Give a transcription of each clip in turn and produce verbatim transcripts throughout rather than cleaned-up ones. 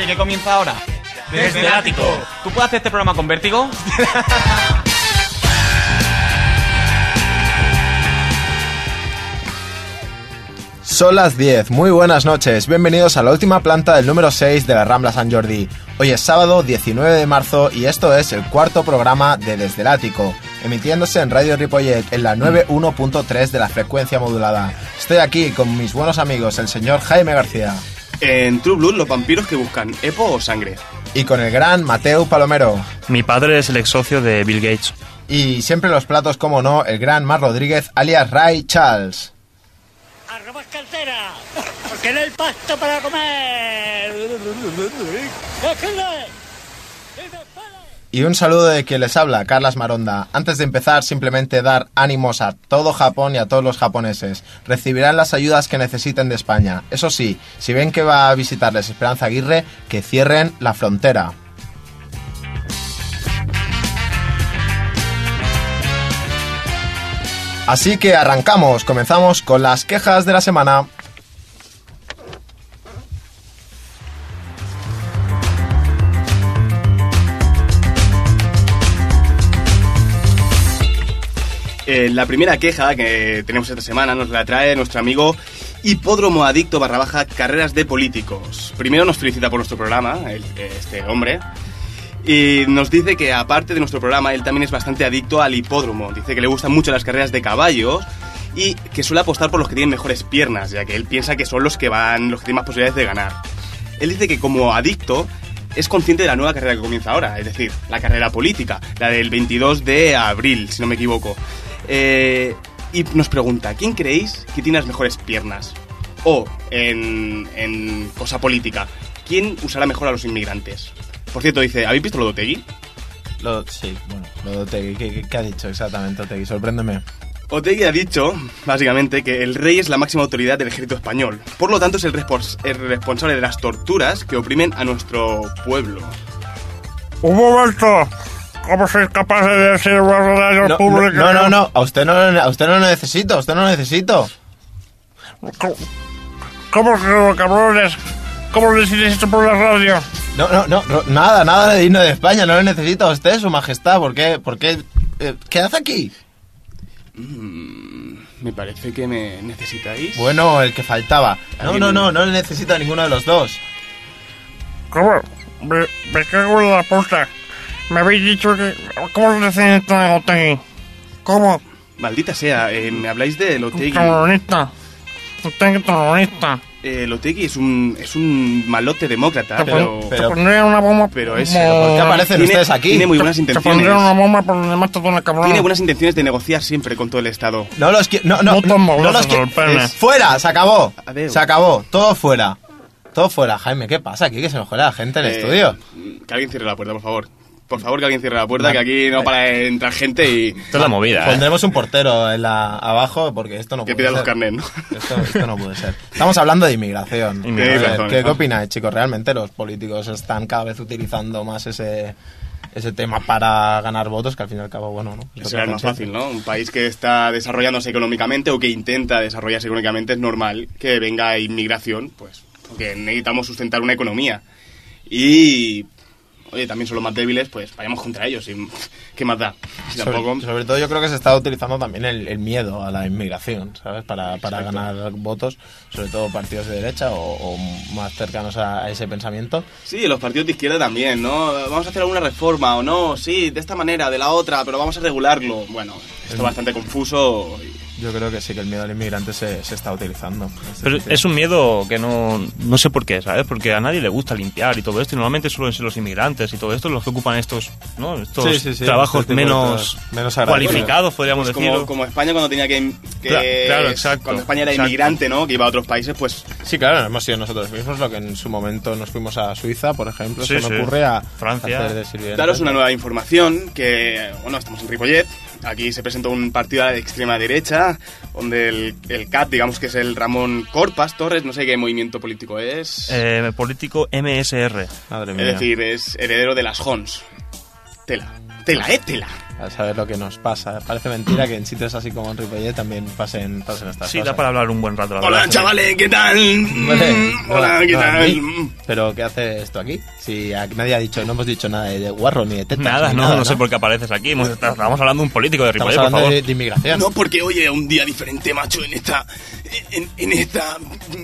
Oye, ¿qué comienza ahora? Desde el ático. ¿Tú puedes hacer este programa con vértigo? Son las diez, muy buenas noches, bienvenidos a la última planta del número seis de la Rambla San Jordi. Hoy es sábado diecinueve de marzo y esto es el cuarto programa de Desde el Ático, emitiéndose en Radio Ripollet en la noventa y uno punto tres de la frecuencia modulada. Estoy aquí con mis buenos amigos, el señor Jaime García. En True Blood, los vampiros que buscan epo o sangre. Y con el gran Mateu Palomero. Mi padre es el ex socio de Bill Gates. Y siempre en los platos, como no, el gran Mar Rodríguez, alias Ray Charles. ¡Arroba cartera! ¡Porque no hay pasto para comer! Y un saludo de quien les habla, Carlas Maronda. Antes de empezar, simplemente dar ánimos a todo Japón y a todos los japoneses. Recibirán las ayudas que necesiten de España. Eso sí, si ven que va a visitarles Esperanza Aguirre, que cierren la frontera. Así que arrancamos, comenzamos con las quejas de la semana. Eh, la primera queja que tenemos esta semana nos la trae nuestro amigo Hipódromo Adicto barra baja Carreras de Políticos. Primero nos felicita por nuestro programa, el, este hombre, y nos dice que aparte de nuestro programa, él también es bastante adicto al hipódromo. Dice que le gustan mucho las carreras de caballos y que suele apostar por los que tienen mejores piernas, ya que él piensa que son los que van, los que tienen más posibilidades de ganar. Él dice que como adicto es consciente de la nueva carrera que comienza ahora, es decir, la carrera política, la del veintidós de abril, si no me equivoco. Eh, y nos pregunta, ¿quién creéis que tiene las mejores piernas? O, en, en cosa política, ¿quién usará mejor a los inmigrantes? Por cierto, dice, ¿habéis visto lo de Otegi? Lo, sí, bueno, lo de Otegi, ¿qué, qué, qué ha dicho exactamente Otegi? Sorpréndeme. Otegi ha dicho, básicamente, que el rey es la máxima autoridad del ejército español. Por lo tanto, es el, respons- el responsable de las torturas que oprimen a nuestro pueblo. ¡Un momento! ¿Cómo sois capaces de decir una radio No, pública? no, no, no, a usted no, a usted no lo necesito, a usted no lo necesito. ¿Cómo, cómo que cabrones? ¿Cómo lo necesito por la radio? No, no, no, no, nada, nada de himno de España, no lo necesito a usted, su majestad, ¿por qué? ¿Por qué? Eh, ¿Qué hace aquí? Mm, me parece que me necesitáis. Bueno, el que faltaba. No, no, no, no le necesito a ninguno de los dos. ¿Cómo? Me, me cago en la puta. Me habéis dicho que... ¿Cómo se necesita el Otegi? ¿Cómo? Maldita sea, eh, me habláis de Otegi. Terrorista. Otegi terrorista. Eh, Otegi es un, es un malote demócrata, Te, pero... pon, pero- te pondría una bomba... pero es- como- ¿Por qué aparecen Tiene- ustedes aquí? tiene muy buenas Te intenciones. pondría una bomba por donde matas a una cabrona. Tiene buenas intenciones de negociar siempre con todo el Estado. No los quiero, no, no, No no, tomo no los brazos quiero. al pene. Es- Fuera, se acabó, Adeu. se acabó, todo fuera. Todo fuera, Jaime, ¿qué pasa aquí? Que se me jode la gente en el Eh, estudio. Que alguien cierre la puerta, por favor. Por favor, que alguien cierre la puerta, que aquí no para de entrar gente y... Esto es la movida, ¿eh? Pondremos un portero en la, abajo porque esto no Que puede pida ser. los carnets, ¿no? Esto, esto no puede ser. Estamos hablando de inmigración. Inmigración. A ver, razón, ¿Qué, ¿no? ¿Qué opináis, chicos? ¿Realmente los políticos están cada vez utilizando más ese, ese tema para ganar votos? Que al fin y al cabo, bueno, ¿no? Es lo Eso que es más hacen fácil, ¿no? Un país que está desarrollándose económicamente o que intenta desarrollarse económicamente es normal que venga inmigración, pues, porque necesitamos sustentar una economía. Y... Oye, también son los más débiles, pues vayamos contra ellos. Y, ¿qué más da? Si Sobre, tampoco... sobre todo yo creo que se está utilizando también el, el miedo a la inmigración, ¿sabes? Para, para ganar votos, sobre todo partidos de derecha o, o más cercanos a, a ese pensamiento. Sí, los partidos de izquierda también, ¿no? Vamos a hacer alguna reforma o no, sí, de esta manera, de la otra, pero vamos a regularlo. Bueno, esto es bastante confuso. Y... Yo creo que sí, que el miedo al inmigrante se, se está utilizando. en este Pero sentido. es un miedo que no, no sé por qué, ¿sabes? Porque a nadie le gusta limpiar y todo esto, y normalmente suelen ser los inmigrantes y todo esto los que ocupan estos, ¿no? estos Sí, sí, sí, trabajos este tipo de menos, trabajos menos agradables. cualificados, podríamos Pues decirlo. como, como España cuando tenía que... que Claro, claro, exacto, Cuando España era exacto. inmigrante, ¿no? Que iba a otros países, pues... Sí, claro, hemos sido nosotros mismos lo que en su momento nos fuimos a Suiza, por ejemplo. Sí, Eso me sí. ocurre a Francia. hacer de sirviente. Daros una nueva información, que, bueno, estamos en Ripollet, aquí se presentó un partido de extrema derecha, donde el, el C A T, digamos que es el Ramón Corpas Torres, no sé qué movimiento político es, Eh, político M S R. Madre mía. es decir, es heredero de las Hons. Tela. tela, eh, tela. A saber lo que nos pasa. Parece mentira que en sitios así como en Ripollet también pasen, pasen estas Sí, cosas. da para hablar un buen rato, la Hola, verdad. chavales, ¿qué tal? Vale, Mm, Hola, no, ¿qué no, tal? a mí. Mm. Pero ¿qué hace esto aquí? Si aquí nadie ha dicho, no hemos dicho nada de guarro ni de tetas. Nada, ni no, nada, no sé por qué apareces aquí. Hemos- Estábamos hablando de un político de Estamos Ripollet, por hablando favor. de, de inmigración. No, porque hoy es un día diferente, macho, en esta, en, en esta,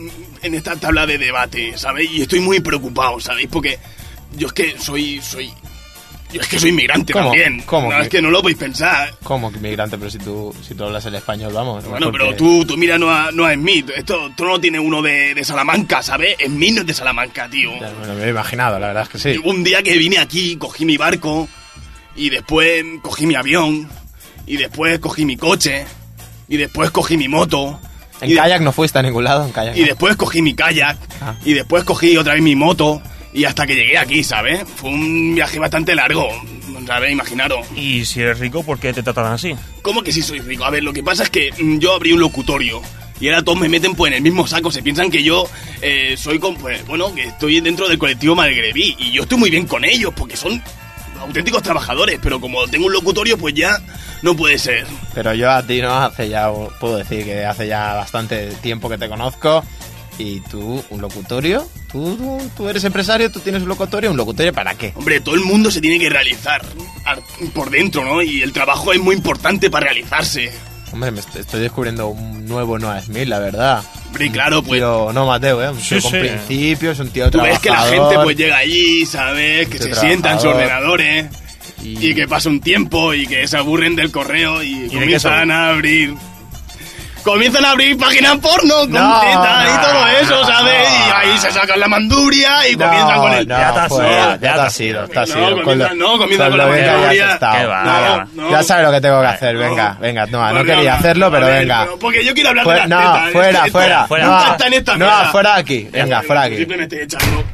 en esta tabla de debate, ¿sabéis? Y estoy muy preocupado, ¿sabéis? Porque yo es que soy, soy, yo es que soy inmigrante ¿Cómo? también. ¿Cómo No, que- es que no lo podéis pensar. ¿Cómo que inmigrante? Pero si tú, si tú hablas el español, vamos. Bueno, mejor pero que- tú, tú mira, no a, no a Smith. Esto, tú no tienes uno de, de Salamanca, ¿sabes? Smith no es de Salamanca, tío. Ya, bueno, me he imaginado, la verdad es que sí. Hubo un día que vine aquí, cogí mi barco, y después cogí mi avión, y después cogí mi coche, y después cogí mi moto. En y de- kayak no fuiste a ningún lado, en kayak Y no. después cogí mi kayak, Ah. y después cogí otra vez mi moto, y hasta que llegué aquí, ¿sabes? Fue un viaje bastante largo, ¿sabes? Imaginaros. Y si eres rico, ¿por qué te tratan así? ¿Cómo que sí soy rico? A ver, lo que pasa es que mm, yo abrí un locutorio, y ahora todos me meten pues en el mismo saco, se piensan que yo eh, soy, con, pues, bueno, que estoy dentro del colectivo Malgreví, y yo estoy muy bien con ellos, porque son auténticos trabajadores, pero como tengo un locutorio, pues ya no puede ser. Pero yo a ti no hace ya, puedo decir que hace ya bastante tiempo que te conozco. Y tú, un locutorio, tú, tú, tú eres empresario, tú tienes un locutorio, ¿un locutorio para qué? Hombre, todo el mundo se tiene que realizar ar- por dentro, ¿no? Y el trabajo es muy importante para realizarse. Hombre, me est- estoy descubriendo un nuevo Noah Smith, la verdad. Hombre, claro, Un pues... tío, no Mateo, ¿eh? Un tío Sí, con sí. principios, un tío Tú ves que la trabajador. gente pues llega allí, ¿sabes? Que Tío se sienta en sus trabajador. ordenadores Y- y que pasa un tiempo y que se aburren del correo y, de qué comienzan son? a abrir... Comienzan a abrir páginas porno con No, tetas y no, todo eso, no, ¿sabes? no. Y ahí se sacan la manduria y No, comienzan con el... no, Ya te has fuera, ido, ya ya te has te has ido, ido. te has No, ido. comienza- lo- no, comienza con lo la bien que hayas manduria. estado. Qué va, No, no, no, no. ya sabes lo que tengo que hacer, No. venga, venga, no, no Pues quería nada, hacerlo, pero a ver, venga. pero porque yo quiero hablar Fue- de las no, tetas. fuera, esto- esto fuera, fuera. Nunca no, está en esta no, mesa. fuera de aquí, venga, fuera de aquí. Siempre me estoy echando.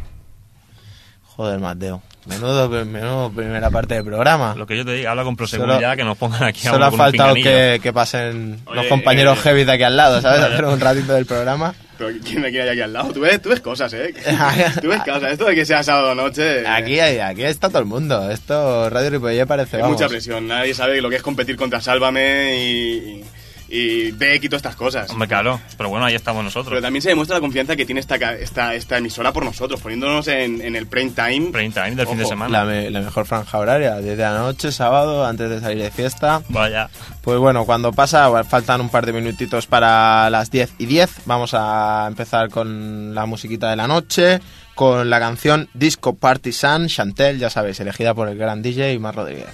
Joder, Mateo, menudo, menudo primera parte del programa. Lo que yo te diga, habla con Solo- proseguridad, que nos pongan aquí a Solo uno ha con un faltado pinganillo. que, que pasen los Oye, compañeros eh, heavy de aquí al lado, ¿sabes? Hacer un ratito del programa. Pero ¿quién me quiere aquí al lado? Tú ves, tú ves cosas, ¿eh? Tú ves cosas. Esto de que sea sábado noche... eh, Aquí, aquí está todo el mundo. Esto, Radio Ripollet parece, hay vamos. mucha presión. Nadie sabe lo que es competir contra Sálvame y... Y Beck y todas estas cosas. Hombre, claro, pero bueno, ahí estamos nosotros. Pero también se demuestra la confianza que tiene esta, ca- esta, esta emisora por nosotros, poniéndonos en, en el prime time. Prime time del fin de Ojo, semana. La, me- la mejor franja horaria, diez de la noche, sábado, antes de salir de fiesta. Vaya. Pues bueno, cuando pasa, bueno, faltan un par de minutitos para las diez y diez. Vamos a empezar con la musiquita de la noche, con la canción Disco Partisan, Chantel, ya sabéis, elegida por el gran D J Mar Rodríguez.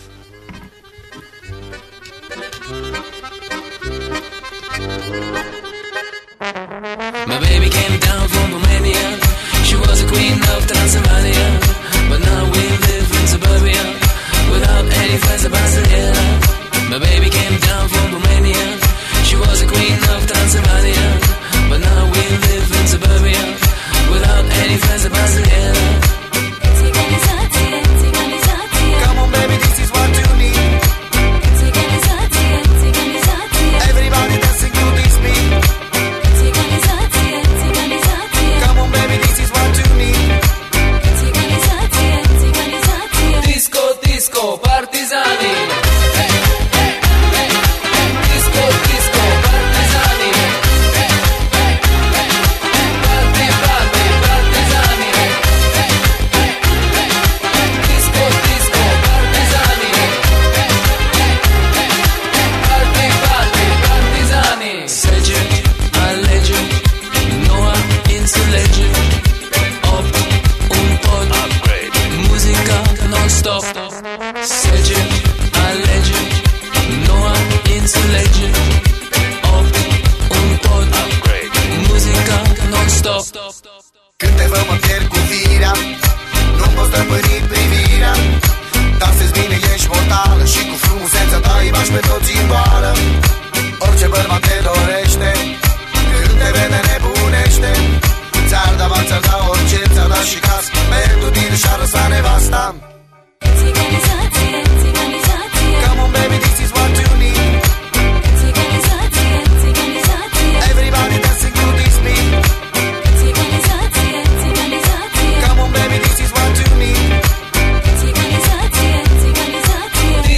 My baby came down from Romania. She was a queen of Transylvania, but now we live in suburbia without any friends about Barcelona. My baby came down from Romania. She was a queen of Transylvania, but now we live in suburbia without any friends about Barcelona. Come on, baby, this is what you need. Everybody dancing to this beat. Come on, baby, this is what you need. Disco, disco, partisani. Disco, disco, partisani. Party, party, partisani. Disco, disco, partisani. Party, party, partisani. Sece, alege, Noah înțelege. Opt, un pod, muzica non-stop. Sece, alege, Noah înțelege. Opt, un pod, muzica non-stop. Când te văd mă pierd cu firea, nu pot stăpâni privirea. Dansezi bine, ești mortală și cu frumusețea ta îi bași pe toți în boală. Orice bărbat te dorește, când te vede nebunește. Ți-ar da bani, ți-ar da orice, ți-ar da și casă. Pentru tine și-ar lăsa nevasta. Come on baby, this is what you need. Everybody dancing to this beat. Come on baby, this is what you need.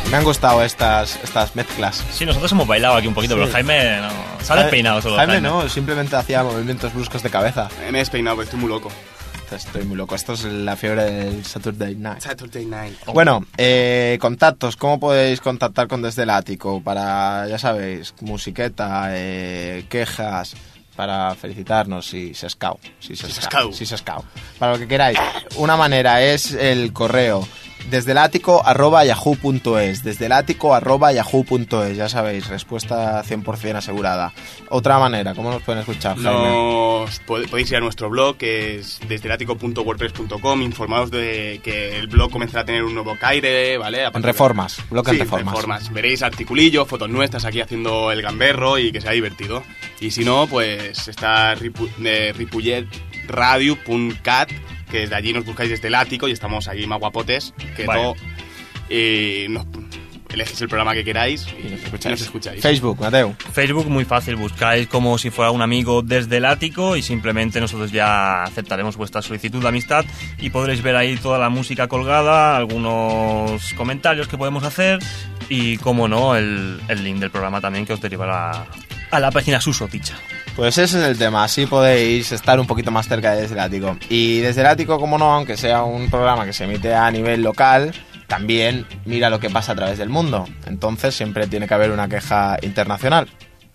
Me han gustado estas, estas mezclas. Sí, nosotros hemos bailado aquí un poquito, Sí. pero Jaime no. Se ha despeinado solo. Jaime no, simplemente hacía movimientos bruscos de cabeza. Me he despeinado, porque estoy muy loco. Estoy muy loco. Esto es la fiebre del Saturday Night. Saturday night. Bueno, eh, contactos. ¿Cómo podéis contactar con Desde el Ático? Para, ya sabéis, musiqueta, eh, quejas, para felicitarnos si se escau. Si se Si escau. sescau. Si se escau. Para lo que queráis. Una manera es el correo. Desde el ático arroba yahoo punto es. Desde el ático arroba yahoo punto es. Ya sabéis, respuesta cien por ciento asegurada. Otra manera, ¿cómo nos pueden escuchar, Jaime? Nos pod- podéis ir a nuestro blog, que es desdelático punto wordpress punto com. Informaos de que el blog comenzará a tener un nuevo caire, ¿vale? A En partir de- reformas. Blog en Sí, reformas. Veréis articulillos, fotos nuestras aquí haciendo el gamberro y que sea divertido. Y si no, pues está ripu- eh, ripollet radio punto cat, que desde allí nos buscáis desde el ático y estamos ahí más guapotes que Vale. todo. Y nos elegís el programa que queráis y, Y nos y escucháis. nos escucháis. Facebook, Mateo. Facebook muy fácil, buscáis como si fuera un amigo desde el ático y simplemente nosotros ya aceptaremos vuestra solicitud de amistad y podréis ver ahí toda la música colgada, algunos comentarios que podemos hacer y, como no, el, el link del programa también que os derivará a la página susodicha. Pues ese es el tema, así podéis estar un poquito más cerca de Desde el Ático. Y Desde el Ático, como no, aunque sea un programa que se emite a nivel local, también mira lo que pasa a través del mundo. Entonces siempre tiene que haber una queja internacional.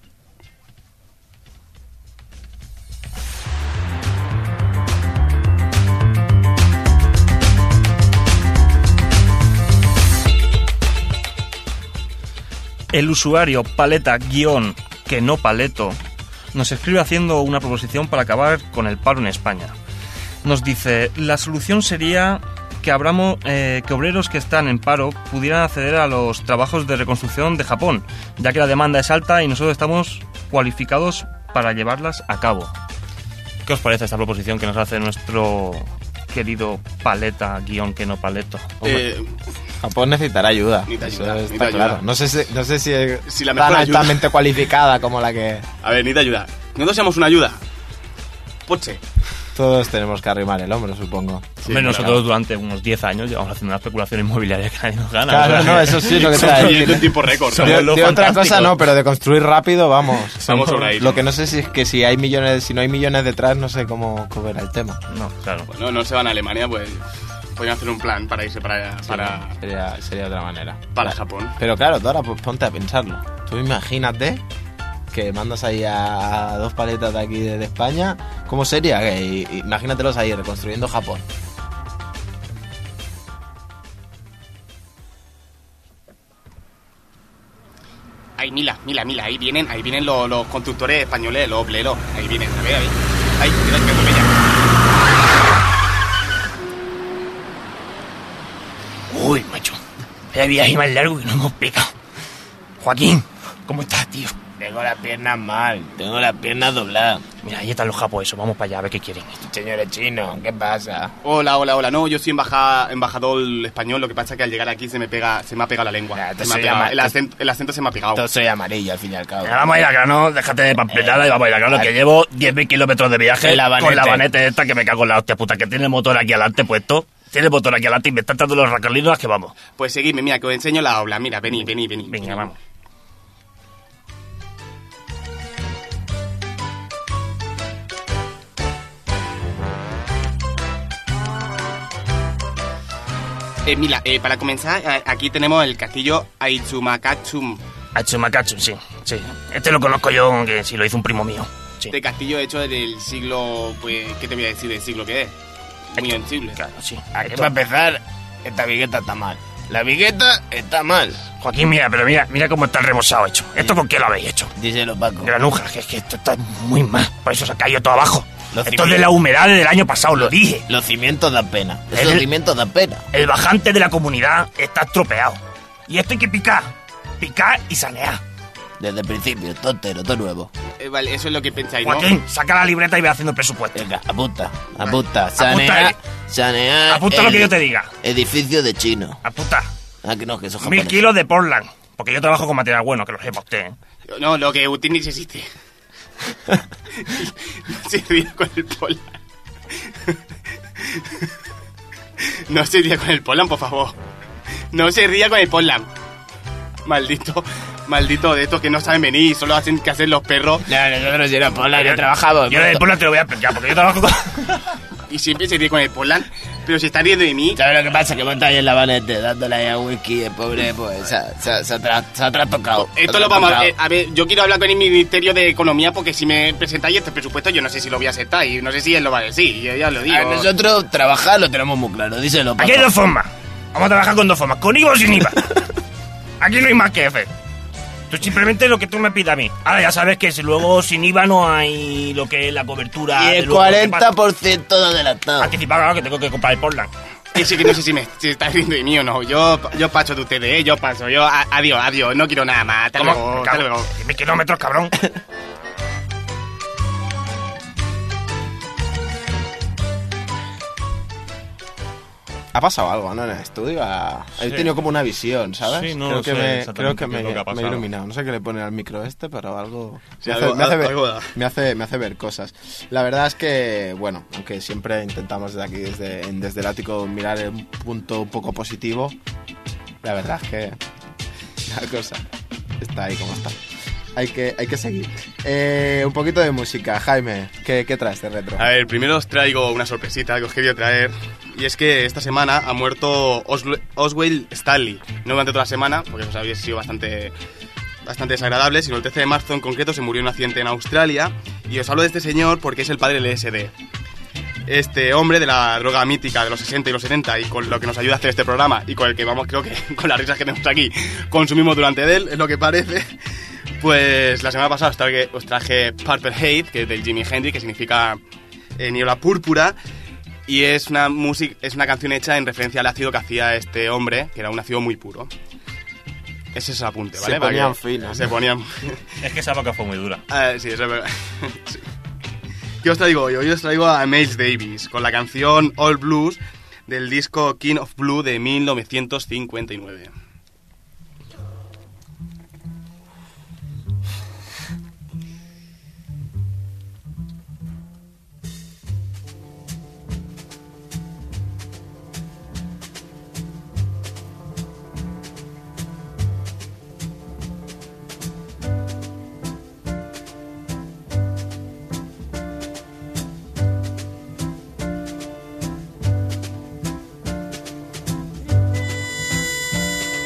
El usuario paleta guión que no paleto nos escribe haciendo una proposición para acabar con el paro en España. Nos dice, la solución sería que, abramos, eh, que obreros que están en paro pudieran acceder a los trabajos de reconstrucción de Japón, ya que la demanda es alta y nosotros estamos cualificados para llevarlas a cabo. ¿Qué os parece esta proposición que nos hace nuestro querido paleta guión que no paleto? Hombre, Eh, Japón necesitará ayuda. Necesita Eso ayuda, está necesita claro. ayuda. No sé si, no sé si es Si la tan mejor ayuda. altamente cualificada como la que a ver, necesito ayuda. Nosotros seamos una ayuda. Poche. todos tenemos que arrimar el hombro, supongo. hombre, nosotros durante unos diez años llevamos haciendo una especulación inmobiliaria que nadie nos gana. Claro, O sea, no, eso sí es lo que te iba a Y decir. en tiempo récord. Somos De, los de otra fantásticos. cosa no, pero de construir rápido, vamos. Estamos sobradísimos. Lo que no sé si es que si hay millones, si no hay millones detrás, no sé cómo, cómo era el tema. No, claro. No, no se van a Alemania, pues podrían hacer un plan para irse para, para, Sería, sería otra manera. para Japón. Pero claro, tú ahora pues, ponte a pensarlo. Tú imagínate que mandas ahí a, a dos paletas de aquí de, de España. ¿Cómo sería? Que, y- imagínatelos ahí reconstruyendo Japón. Ahí, mira, mira, mira, ahí vienen, ahí vienen los, los constructores españoles, los obleros. Ahí vienen, a ver, a ver. Ahí, cuidado, que atropella. Uy, macho. Vaya viaje más largo que no hemos pegado. Joaquín, ¿cómo estás, tío? Tengo las piernas mal, tengo las piernas dobladas. Mira, ahí están los japos esos. Vamos para allá a ver qué quieren. Señores chinos, ¿qué pasa? Hola, hola, hola. No, yo soy embaja- embajador español. Lo que pasa es que al llegar aquí se me pega, se me ha pegado la lengua. Ya, esto Se me ha se pegado. llama- el, acento, el acento se me ha pegado. Todo soy amarillo al fin y al cabo. Venga, vamos a ir al grano, déjate de pampletada y vamos a ir al grano, Vale. que llevo diez mil kilómetros de viaje El habanete. con la vanete esta que me cago en la hostia puta, que tiene el motor aquí adelante puesto. Tiene el motor aquí adelante y me están dando los racolinos que vamos. Pues seguidme, mira, que os enseño la aula. Mira, vení, vení, vení. Venga, vamos. Eh, mira, eh, para comenzar, a- aquí tenemos el castillo Aizumakachum. Achumakachu, sí, sí. Este lo conozco yo, que sí lo hizo un primo mío. Sí, Este castillo hecho del siglo, pues, ¿qué te voy a decir del siglo que es? Muy antigua. claro, sí. Aquí Esto- para empezar, esta vigueta está mal. La vigueta está mal. Joaquín, mira, pero mira, mira cómo está el rebozado hecho. ¿Esto con qué lo habéis hecho? Díselo, Paco. Granuja, que es que esto está muy mal. Por eso se ha caído todo abajo. Los Esto es de la humedad del año pasado, lo dije. Los cimientos dan pena. Es Esos el- cimientos dan pena. El bajante de la comunidad está estropeado. Y esto hay que picar. Picar y sanear. Desde el principio, todo entero, todo nuevo. Eh, vale, eso es lo que pensáis, ¿no? Joaquín, saca la libreta y ve haciendo el presupuesto. Venga, apunta, apunta. Sanear, Apunta, sanear. Apunta lo el que yo te diga. Edificio de chino. Apunta. Ah, que no, que eso es Mil japonés. kilos de Portland. Porque yo trabajo con material bueno, que lo sepa usted. ¿eh? No, lo que usted ni existe. No se ría con el Polan. No se ría con el Polan, por favor. No se ría con el Polan. Maldito, maldito de estos que no saben venir, solo hacen que hacer los perros. No, nosotros si no, Pola, yo trabajaba. Yo de Pola te lo voy a explicar, porque yo trabajo con... Y siempre se ríe con el Polan, pero se está riendo de mí. ¿Sabes lo que pasa? Que monta ahí en la vanete dándole ahí a whisky, el pobre, pues se ha, se ha, se ha, tra- se ha trastocado. Esto lo vamos a, eh, a ver, yo quiero hablar con el Ministerio de Economía porque si me presentáis este presupuesto yo no sé si lo voy a aceptar y no sé si él lo va a decir, yo ya lo digo. A nosotros trabajar lo tenemos muy claro, díselo. Aquí hay dos formas. Vamos a trabajar con dos formas, con I V A o sin I V A. Aquí no hay más que F. Tú simplemente lo que tú me pidas a mí. Ahora ya sabes que si luego sin I V A no hay lo que es la cobertura. Y de el luego, cuarenta por ciento de adelantado. Anticipado, claro, que tengo que comprar el Portland. Ese que no sé si me si está riendo de mí o no. Yo, yo paso de ustedes, ¿eh? Yo paso. Yo, a- adiós, adiós. No quiero nada más. Hasta ¿Cómo? luego, Me hasta cago- luego. diez kilómetros, cabrón. Ha pasado algo, ¿no? En el estudio. Ha... He Sí. tenido como una visión, ¿sabes? Sí, no creo, lo que sé me, exactamente creo que qué me, es lo que ha me he pasado. iluminado. No sé qué le pone al micro este, pero algo... Sí, me, hace, algo- me, hace ver, algo da. me, hace, me hace ver cosas. La verdad es que, bueno, aunque siempre intentamos desde aquí, desde, en- desde el ático, mirar un punto un poco positivo, la verdad es que la cosa está ahí como está. Hay que, hay que seguir. Eh, un poquito de música. Jaime, ¿qué, qué traes de retro? A ver, primero os traigo una sorpresita que os quería traer. Y es que esta semana ha muerto Osle- Oswald Stanley. No durante toda la semana, porque os había sido bastante, bastante desagradable, sino el trece de marzo en concreto se murió en un accidente en Australia. Y os hablo de este señor porque es el padre del L S D. Este hombre de la droga mítica de los sesenta y los setenta y con lo que nos ayuda a hacer este programa y con el que vamos, creo que con las risas que tenemos aquí, consumimos durante él, es lo que parece. Pues la semana pasada os traje, os traje Purple Haze, que es del Jimi Hendrix, que significa eh, niebla púrpura, y es una, música, es una canción hecha en referencia al ácido que hacía este hombre, que era un ácido muy puro. Ese es el apunte, ¿vale? Se Para ponían que- finos. Se ponían... Es que esa época fue muy dura. Ah, sí, eso es verdad. Sí. ¿Qué os traigo hoy? Hoy os traigo a Miles Davis con la canción All Blues del disco King of Blue de mil novecientos cincuenta y nueve. All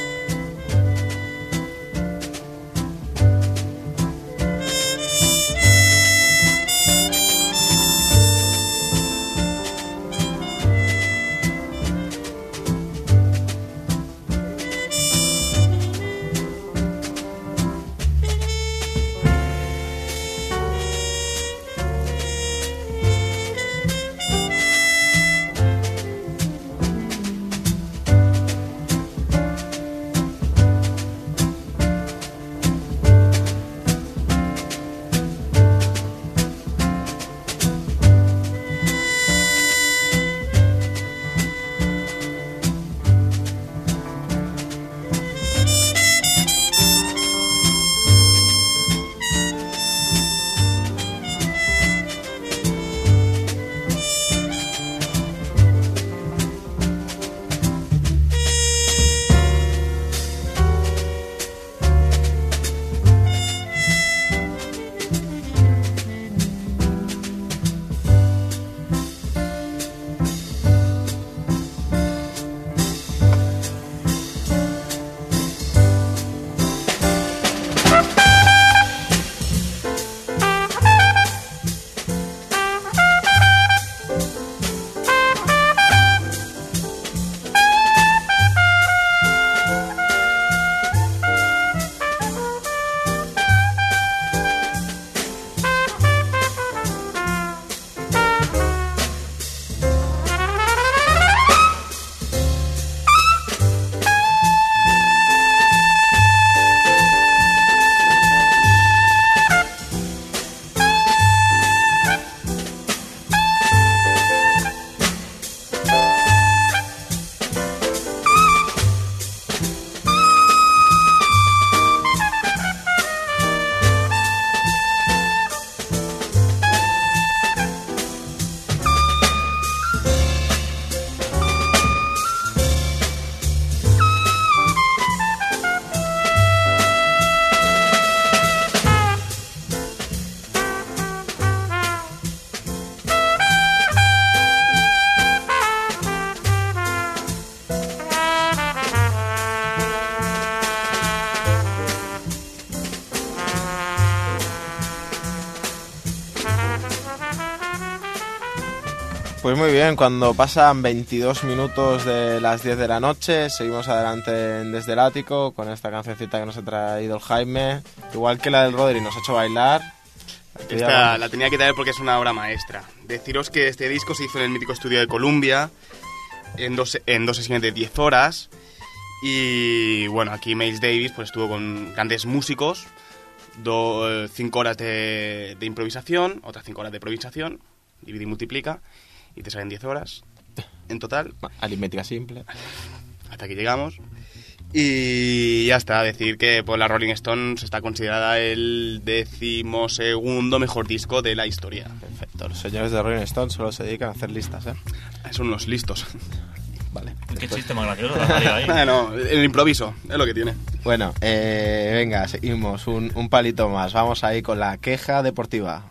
Pues muy bien, cuando pasan veintidós minutos de las diez de la noche, seguimos adelante en Desde el Ático con esta cancioncita que nos ha traído el Jaime, igual que la del Rodri, nos ha hecho bailar. Esta la tenía que traer porque es una obra maestra. Deciros que este disco se hizo en el mítico estudio de Columbia, en dos, en dos sesiones de diez horas. Y bueno, aquí Miles Davis pues estuvo con grandes músicos, do, cinco horas de, de improvisación, otras cinco horas de improvisación, divide y multiplica, y te salen diez horas en total. Aritmética simple. Hasta aquí llegamos. Y ya está, decir que por la Rolling Stones está considerada el decimosegundo mejor disco de la historia. Perfecto, los señores de Rolling Stones solo se dedican a hacer listas, ¿eh? Son unos listos. Vale. Qué chiste más gracioso te ha salido ahí. Bueno, el improviso, es lo que tiene. Bueno, eh, venga, seguimos, un, un palito más. Vamos ahí con la queja deportiva.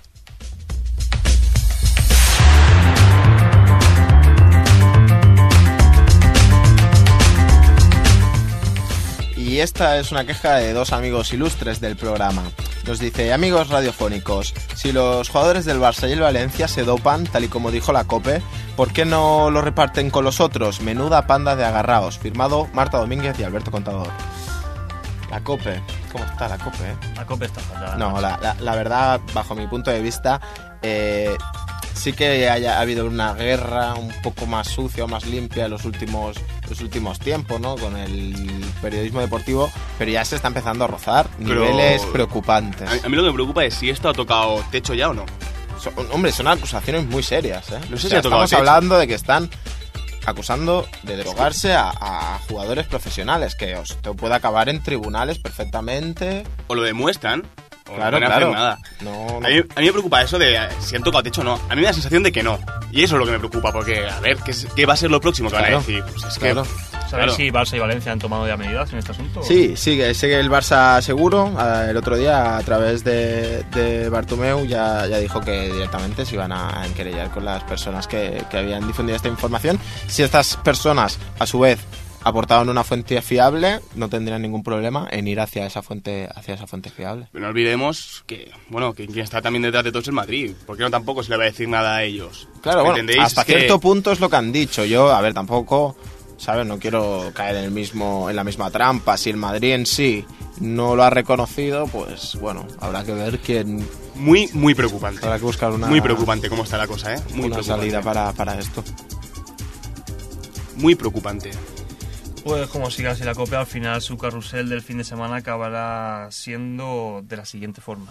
Y esta es una queja de dos amigos ilustres del programa. Nos dice: amigos radiofónicos, si los jugadores del Barça y el Valencia se dopan, tal y como dijo la COPE, ¿por qué no lo reparten con los otros? Menuda panda de agarraos. Firmado Marta Domínguez y Alberto Contador. La COPE, ¿cómo está la COPE? Eh? La COPE está fatal. No, la, la, la verdad, bajo mi punto de vista, eh, sí que haya ha habido una guerra un poco más sucia o más limpia en los últimos, los últimos tiempos, ¿no? Con el periodismo deportivo, pero ya se está empezando a rozar Pero niveles preocupantes. A, a mí lo que me preocupa es si esto ha tocado techo ya o no. Son, hombre, son acusaciones muy serias, ¿eh? No sé O si sea, ha tocado estamos techo. hablando de que están acusando de drogarse a, a jugadores profesionales, que os, te puede acabar en tribunales perfectamente. O lo demuestran, o Claro, no pueden claro. hacer nada. No, no. A, mí, a mí me preocupa eso de si han tocado techo o no. A mí me da la sensación de que no. Y eso es lo que me preocupa, porque a ver, ¿qué, es- qué va a ser lo próximo que Claro, van a decir? Pues es claro. que... ¿Sabes Claro. si Barça y Valencia han tomado ya medidas en este asunto? Sí, sigue, sigue el Barça seguro. Eh, El otro día, a través de, de Bartomeu, ya, ya dijo que directamente se iban a enquerellar con las personas que, que habían difundido esta información. Si estas personas, a su vez, aportaban una fuente fiable, no tendrían ningún problema en ir hacia esa fuente, hacia esa fuente fiable. Pero no olvidemos que, bueno, que quien está también detrás de todo es el Madrid. ¿Por qué no tampoco se le va a decir nada a ellos? Claro, bueno, ¿Entendéis? hasta Es que- cierto punto es lo que han dicho. Yo, a ver, tampoco, ¿sabes? No quiero caer en el mismo, en la misma trampa. Si el Madrid en sí no lo ha reconocido, pues bueno, habrá que ver quién. Muy, muy preocupante. Habrá que buscar una, Muy preocupante cómo está la cosa, ¿eh? Muy una preocupante. salida para, para esto. Muy preocupante. Pues como siga así la COPE, al final su carrusel del fin de semana acabará siendo de la siguiente forma.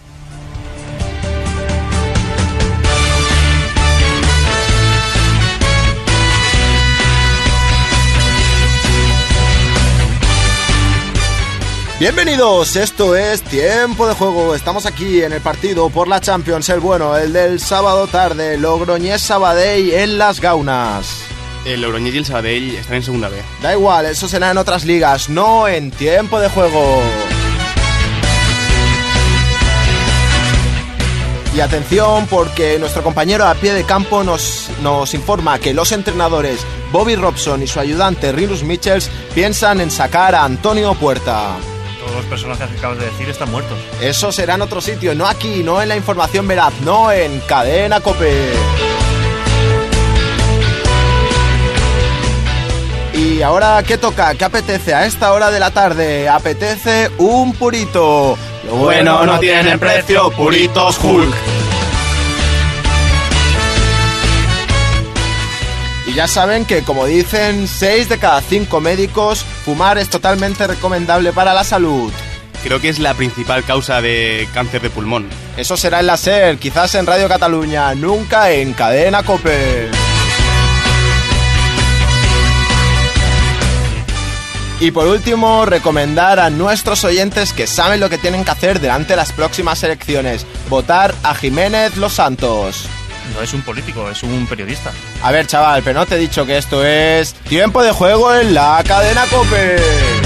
Bienvenidos, esto es Tiempo de Juego. Estamos aquí en el partido por la Champions, el bueno, el del sábado tarde, Logroñés Sabadell en Las Gaunas. El Logroñés y el Sabadell están en segunda B. Da igual, eso será en otras ligas, no en Tiempo de Juego. Y atención, porque nuestro compañero a pie de campo nos, nos informa que los entrenadores Bobby Robson y su ayudante Rinus Michels piensan en sacar a Antonio Puerta. Todos los personajes que acabas de decir están muertos. Eso será en otro sitio, no aquí, no en la información veraz, no en Cadena COPE. Y ahora, ¿qué toca? ¿Qué apetece a esta hora de la tarde? Apetece un purito. Lo Bueno, no tiene precio, puritos Hulk. Y ya saben que, como dicen, seis de cada cinco médicos, fumar es totalmente recomendable para la salud. Creo que es la principal causa de cáncer de pulmón. Eso será en la SER, quizás en Radio Cataluña, nunca en Cadena COPE. Y por último, recomendar a nuestros oyentes que saben lo que tienen que hacer durante las próximas elecciones. Votar a Jiménez Los Santos. No es un político, es un periodista. A ver, chaval, pero no te he dicho que esto es Tiempo de Juego en la Cadena COPE.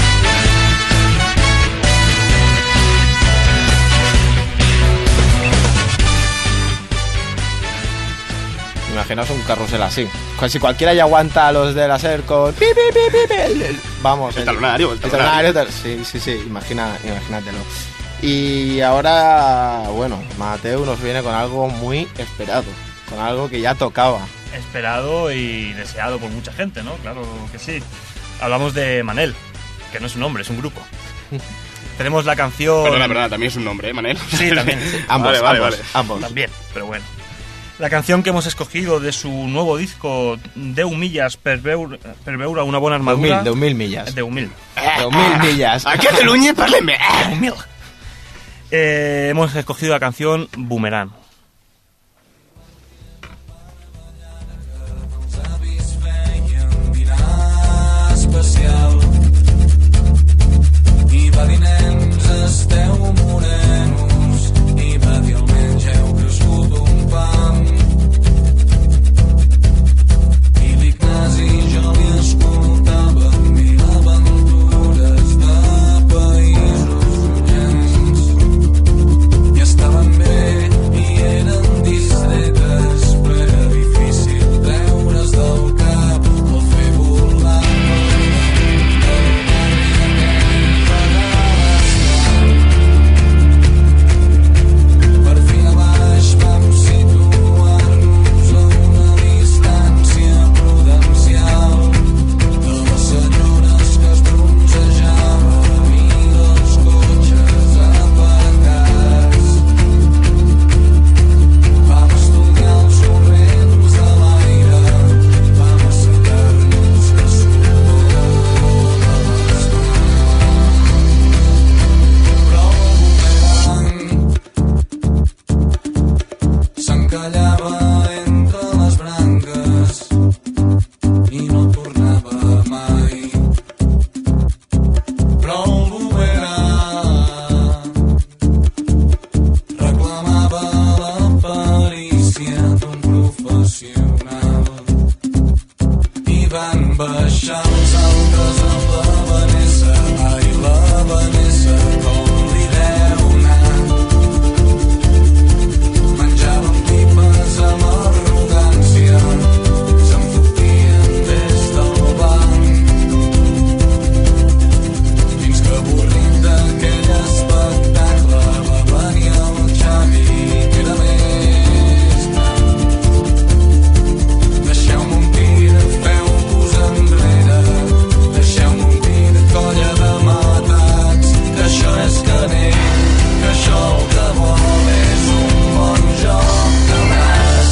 Imaginaos un carrusel así. Si cualquiera ya aguanta a los de la SER con... pi, pi, pi, pi, pi, el- el- Vamos. El talonario, el el talonario. talonario, Sí, sí, sí, imagina, imagínatelo. Y ahora, bueno, Mateo nos viene con algo muy esperado. con algo que ya tocaba. Esperado y deseado por mucha gente, ¿no? Claro que sí. Hablamos de Manel, que no es un hombre, es un grupo. Tenemos la canción... Perdona, perdona, también es un nombre, ¿eh, Manel? Sí, también. Sí. Ambos, vale, vale, ambos, vale. ambos. También, pero bueno. La canción que hemos escogido de su nuevo disco, Deu millas per veure, per veure una bona De armadura... mil, de mil millas. Deu mil. De mil millas. ¿A qué Cataluña? Parlem-me. Deu mil. Eh, hemos escogido la canción Boomerang. Especial i va dir nens esteu morenos i va dir almenys heu crescut un pam i l'Ignasi jo li escoltava mil aventures de països llunyans i estaven bé i eren distretes però era difícil treure's del cap o fer volar per fi a baix vam situar-nos a una distància prudencial de les senyores que es bronzejaven i dels cotxes aparcats. Vam estudiar els corrents de l'aire, vam assecar-nos de sudor de les però el boomerang s'encallava entre les branques i no tornava mai. Però el boomerang reclamava la perícia d'un professional i van baixar els altres amb la Vanessa, ai la Vanessa com li deu anar. Menjaven pipes amb arrogància, se'n fotien des del banc fins que avorrit d'aquell espectacle va venir el Xavi que era més gran. Deixeu-me un tir, feu-vos enrere, deixeu-me un tir, colla de matats, que això és canell, que això el que vol és un bon joc de braç.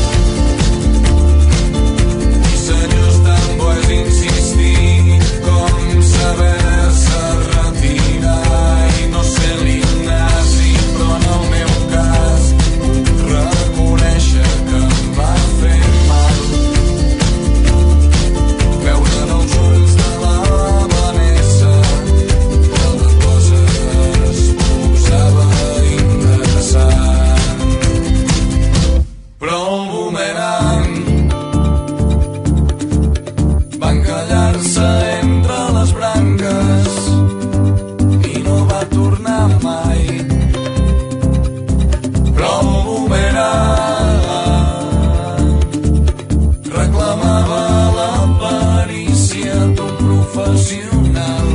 I senyors tan bo és insistir com saber-se retirar i no ser l'Ignasi, però en el meu cas puc reconèixer que em va fer mal veure en els ulls de la Vanessa que la cosa es posava interessant. Però el boomerang va encallar-se entre les branques i no va tornar mai. Però el boomerang reclamava la perícia d'un professional.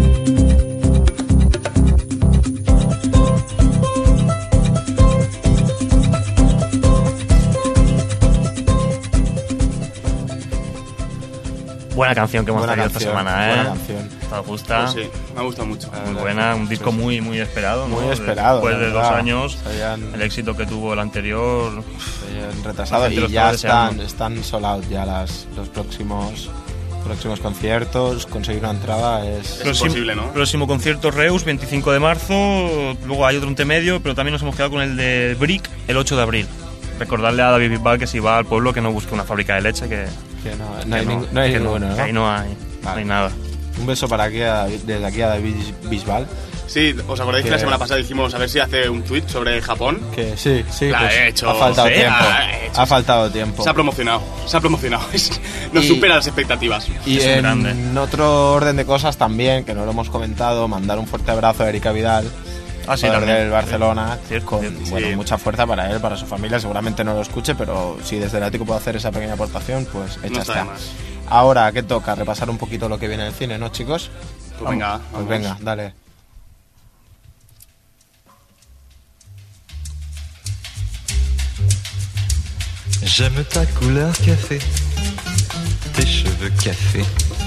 Buena canción que hemos Buena traído esta canción, semana, ¿eh? buena canción. Está justa. Pues sí, me ha gustado mucho. Muy buena, un disco muy muy esperado, ¿no? Muy esperado, Después la de dos verdad. años, Se habían- el éxito que tuvo el anterior. se habían retrasado La gente y lo ya estaba están, están sold out ya las, los próximos próximos conciertos. Conseguir una entrada es... Es imposible, ¿no? Próximo concierto Reus, veinticinco de marzo. Luego hay otro intermedio, pero también nos hemos quedado con el de Brick el ocho de abril. Recordarle a David Bisbal que si va al pueblo que no busque una fábrica de leche, que, que no, que no hay, ning- no hay que ninguno, ¿no? que ahí no hay, no Vale. hay nada. Un beso para aquí a- desde aquí a David Bisbal. Sí, ¿os acordáis que Que- la semana pasada dijimos a ver si hace un tweet sobre Japón? Que sí, sí, La pues he hecho. ha faltado Sí, tiempo. la he hecho. Ha faltado tiempo. Se ha promocionado, se ha promocionado. Es- Nos Y- supera las expectativas. Y Es un en grande. otro orden de cosas también, que no lo hemos comentado, mandar un fuerte abrazo a Erika Vidal, Ah, sí, jugador también. del Barcelona, Cierto, con cierto. bueno, Sí. mucha fuerza para él, para su familia. Seguramente no lo escuche, pero si desde el ático puedo hacer esa pequeña aportación, pues hecha No está de está. más. Ahora, ¿qué toca? Repasar un poquito lo que viene del cine, ¿no, chicos? Pues venga, Pues vamos. venga, dale. J'aime ta couleur café, tes cheveux café,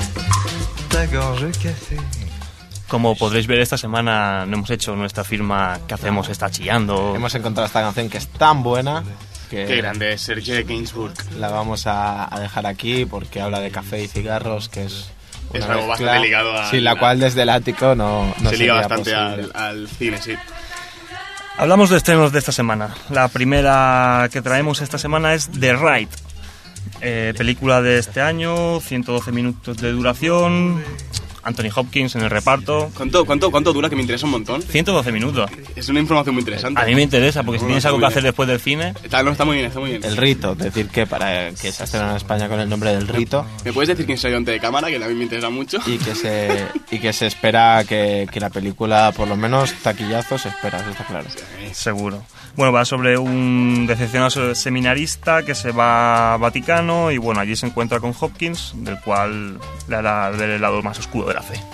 ta gorge café. Como podréis ver, esta semana no hemos hecho nuestra firma que hacemos está chillando. Hemos encontrado esta canción que es tan buena que Qué grande es Serge Gainsbourg. la vamos a, a dejar aquí porque habla de café y cigarros, que es una Es algo mezcla, bastante ligado a... sí, la cual desde el ático no, no se liga sería bastante posible. al, al cine, sí. Hablamos de estrenos de esta semana. La primera que traemos esta semana es The Ride. Eh, película de este año, ciento doce minutos de duración. Anthony Hopkins en el reparto. ¿Cuánto, cuánto, cuánto dura? Que me interesa un montón. ciento doce minutos. Es una información muy interesante. A mí me interesa, porque si Bueno, tienes está algo muy que bien. hacer después del cine... Está, no, está muy bien, está muy bien. El Rito, decir que para que se estrena en España con el nombre del Rito ¿Me puedes decir quién soy ante de cámara? Que a mí me interesa mucho. y que se y que se espera que, que la película, por lo menos taquillazos, se espera, eso está claro. Seguro. Bueno, va sobre un decepcionado seminarista que se va a Vaticano y bueno, allí se encuentra con Hopkins, del cual le hará ver el lado más oscuro de la fe.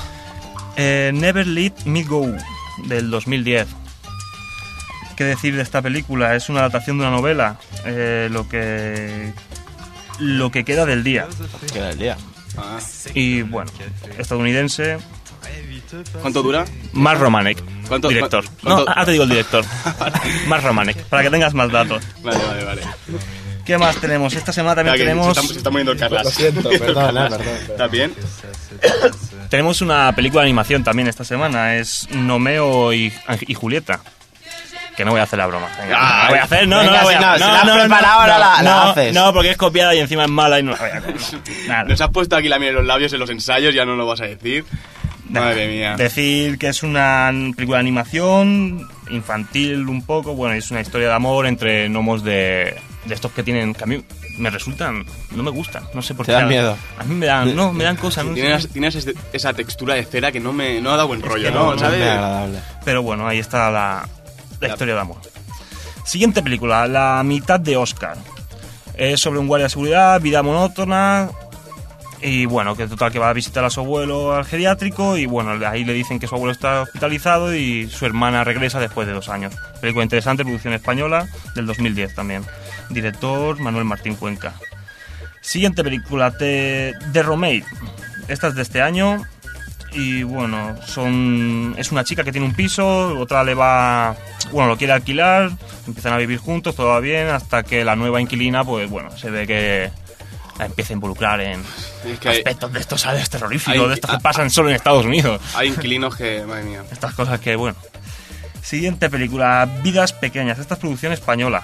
Eh, Never Let Me Go, del dos mil diez. ¿Qué decir de esta película? Es una adaptación de una novela, eh, lo que lo que queda del día. Queda el día. Ah. Y bueno, estadounidense. ¿Cuánto dura? Mark Romanek, ¿Cuánto- director. cuánto- No, ahora te digo el director. Mark Romanek, para que tengas más datos. Vale, vale, vale. ¿Qué más tenemos? Esta semana también Espera, que tenemos Se está, se está muriendo el Carlas. Lo siento, perdona, perdón. ¿Estás bien? tenemos una película de animación también esta semana. Es Nomeo y, y Julieta. Que no voy a hacer la broma. Venga, Ay, no la voy a hacer, no, venga, no la voy si a no, si la has preparado, ahora la- la no, haces. no, porque es copiada y encima es mala y no la voy a hacer. Nada. Nos has puesto aquí la miel en los labios en los ensayos, ya no lo vas a decir. Madre mía. Decir que es una película de animación infantil un poco, bueno, es una historia de amor entre gnomos de, de estos que tienen, que a mí me resultan, no me gustan, no sé por Te qué. dan miedo. A mí me dan, no, me dan cosas, no Tienes, sé. tienes ese- esa textura de cera que no me no da buen rollo, que ¿no? no, no ¿Sabes? Muy agradable. Pero bueno, ahí está la, la historia de amor. Siguiente película, La mitad de Oscar. Es sobre un guardia de seguridad, vida monótona. Y bueno, que total que va a visitar a su abuelo al geriátrico. Y bueno, ahí le dicen que su abuelo está hospitalizado y su hermana regresa después de dos años. Película interesante, producción española, del dos mil diez también. Director Manuel Martín Cuenca. Siguiente película, The, The Roommate. Esta es de este año. Y bueno, son es una chica que tiene un piso, otra le va, bueno, lo quiere alquilar, empiezan a vivir juntos, todo va bien, hasta que la nueva inquilina, pues bueno, se ve que la empieza a involucrar en Es que hay, aspectos de estos, ¿sabes? Terroríficos, hay- de estos que pasan solo en Estados Unidos. hay inquilinos que, madre mía. Estas cosas que, bueno. Siguiente película, Vidas Pequeñas. Esta es producción española.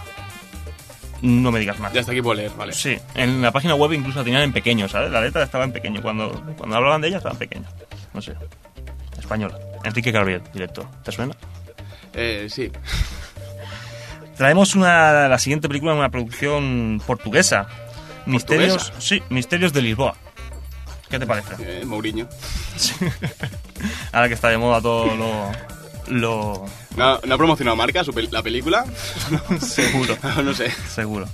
No me digas más. Ya está aquí puedo leer, vale. Sí, en la página web incluso la tenían en pequeño, ¿sabes? La letra estaba en pequeño. Cuando, cuando hablaban de ella estaba en pequeño. No sé. Española. Enrique Gabriel, director. ¿Te suena? Eh, sí. Traemos una, la siguiente película, una producción portuguesa. Misterios, ¿Portuguesa? sí, Misterios de Lisboa. ¿Qué te parece? Eh, Mourinho. Ahora que está de moda todo lo... lo ¿No, ¿no ha promocionado marca su pel- la película? seguro. No, no sé. Seguro.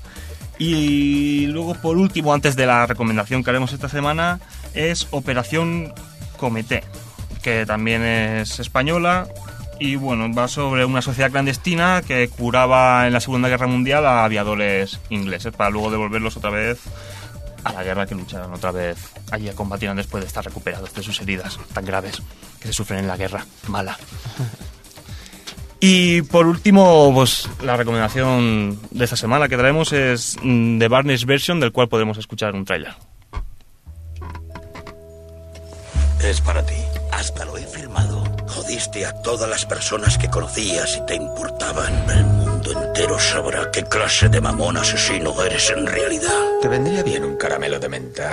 Y luego, por último, antes de la recomendación que haremos esta semana, es Operación Comité, que también es española. Y bueno, va sobre una sociedad clandestina que curaba en la Segunda Guerra Mundial a aviadores ingleses para luego devolverlos otra vez a la guerra, que lucharon otra vez allí a combatir después de estar recuperados de sus heridas tan graves que se sufren en la guerra mala. Y por último, pues la recomendación de esta semana que traemos es mm, The Barnes Version, del cual podemos escuchar un tráiler. Es para ti. Hasta lo he firmado. Jodiste a todas las personas que conocías y te importaban. El mundo entero sabrá qué clase de mamón asesino eres en realidad. Te vendría bien un caramelo de menta.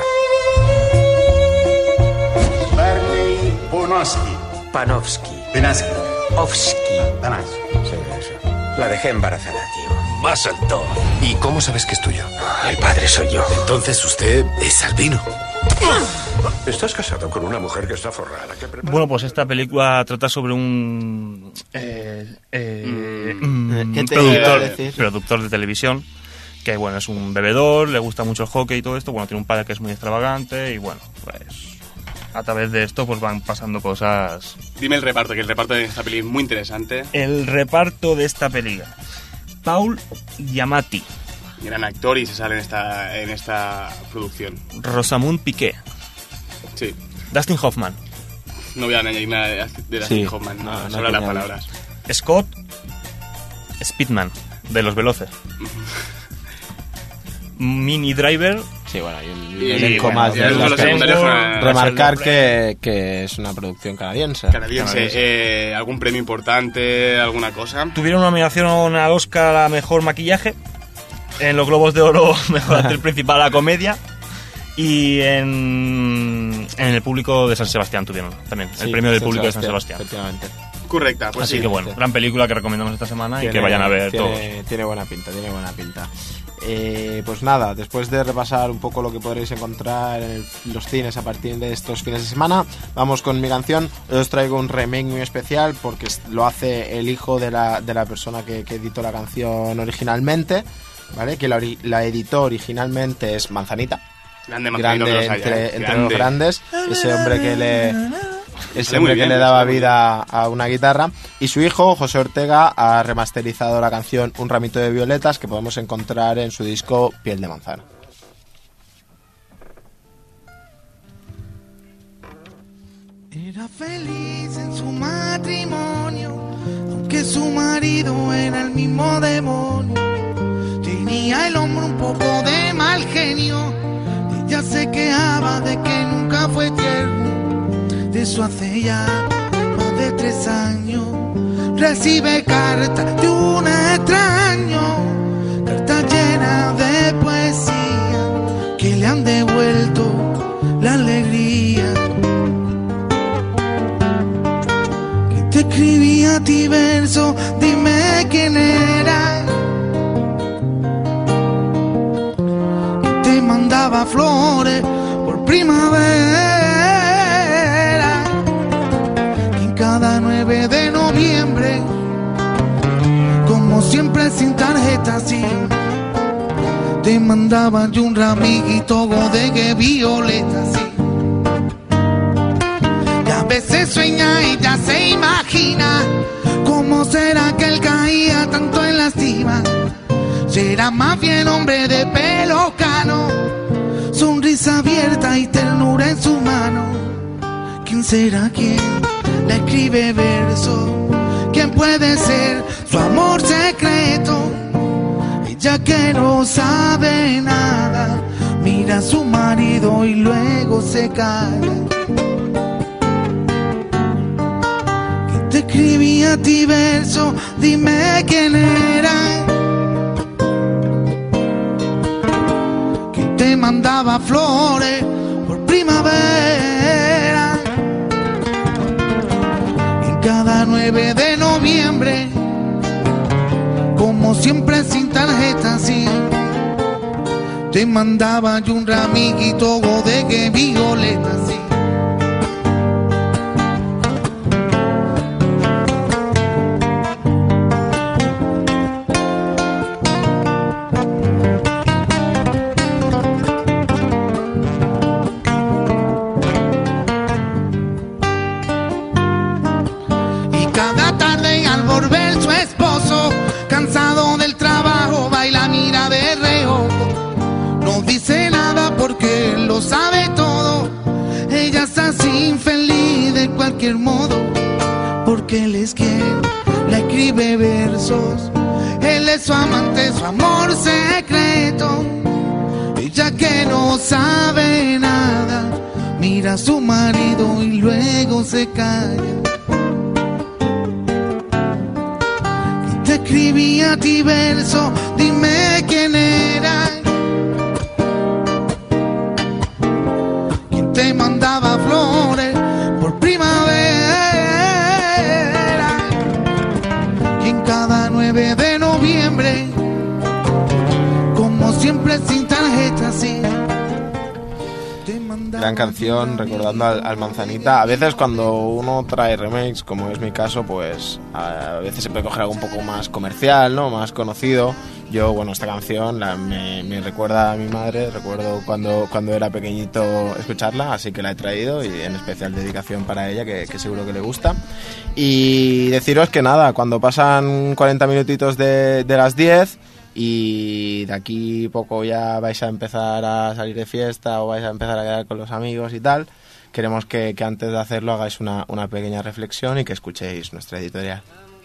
Barney Bonoski. Panofsky. Penaski. Ofsky. Penaski. Sí, eso. La dejé embarazada, tío. Más alto. ¿Y cómo sabes que es tuyo? El padre soy yo. Entonces usted es albino. Estás casado con una mujer que está forrada. ¿Qué prepara? Bueno, pues esta película trata sobre un eh, eh, mm, ¿Qué te iba a productor, decir? productor de televisión que, bueno, es un bebedor, le gusta mucho el hockey y todo esto. Bueno, tiene un padre que es muy extravagante y, bueno, pues a través de esto pues van pasando cosas. Dime el reparto, que el reparto de esta peli es muy interesante. El reparto de esta película: Paul Giamatti, gran actor y se sale en esta, en esta producción. Rosamund Piqué. Sí. Dustin Hoffman. No voy a añadir nada de, de Dustin Sí. Hoffman, No, no, no solo las tenía palabras. Scott Speedman, de Los Veloces. Mini Driver. Sí, bueno, y un Y- elenco y- más y de algunos las de los que- secundarios son- Remarcar que, que es una producción canadiense. Canadiense. Eh, ¿Algún premio importante? ¿Alguna cosa? Tuvieron una nominación al Oscar a Mejor Maquillaje. En los Globos de Oro, Mejor Actriz Principal a Comedia. Y en, en el público de San Sebastián tuvieron también. El Sí, premio del San público de San Sebastián, Sebastián. efectivamente. Correcta, pues Así sí. que bueno, gran película que recomendamos esta semana y Tiene- que vayan a ver tiene, todos. Tiene buena pinta, tiene buena pinta. Eh, pues nada, después de repasar un poco lo que podréis encontrar en el- los cines a partir de estos fines de semana, vamos con mi canción. Hoy os traigo un remake muy especial porque es- lo hace el hijo de la, de la persona que, que editó la canción originalmente, ¿vale? Que la, ori- la editó originalmente es Manzanita. Grande Manzanita, que Grande los haya, entre, ¿eh? entre Grande. los grandes, ese hombre que le ese Sale muy hombre bien, que le daba sale muy vida a una guitarra. Y su hijo, José Ortega, ha remasterizado la canción Un ramito de violetas, que podemos encontrar en su disco Piel de manzana. Era feliz en su matrimonio, aunque su marido era el mismo demonio. Tenía el hombre un poco de mal genio, ella se quejaba de que nunca fue tierno. De eso hace ya más de tres años. Recibe cartas de un extraño, cartas llenas de poesía que le han devuelto la alegría. Que te escribía a ti verso, dime quién era. Que te mandaba flores por primavera. Que en cada nueve de noviembre, como siempre sin tarjeta, sí, te mandaba yo un ramiguito de que violeta, sí. Y a veces sueña y ya se imagina cómo será que él caía tanto en la estima. Será más bien hombre de pelo cano, sonrisa abierta y ternura en su mano. ¿Quién será quien le escribe verso? ¿Quién puede ser su amor secreto? Ella que no sabe nada, mira a su marido y luego se calla. Que te escribía a ti verso, dime quién era. Que te mandaba flores por primavera. En cada nueve de noviembre, como siempre sin tarjeta, sí, te mandaba yo un ramiguito de que violeta, sí. Y cada tarde al volver su esposo, cansado del trabajo, va y la mira de reojo. No dice nada porque él lo sabe todo. Ella está así infeliz de cualquier modo, porque él es quien le escribe versos. Él es su amante, su amor secreto. Ella que no sabe nada, mira a su marido y luego se calla. Te escribía a ti verso, dime quién era. Quien te mandaba flores por primavera. Quien cada nueve de noviembre, como siempre sin tarjeta, sí. Gran canción, recordando al, al Manzanita. A veces cuando uno trae remakes, como es mi caso, pues a veces se puede coger algo un poco más comercial, ¿no? Más conocido. Yo, bueno, esta canción la, me, me recuerda a mi madre, recuerdo cuando, cuando era pequeñito escucharla, así que la he traído y en especial dedicación para ella, que, que seguro que le gusta. Y deciros que nada, cuando pasan cuarenta minutitos de, de las diez y de aquí poco ya vais a empezar a salir de fiesta o vais a empezar a quedar con los amigos y tal, queremos que, que antes de hacerlo hagáis una, una pequeña reflexión y que escuchéis nuestra editorial.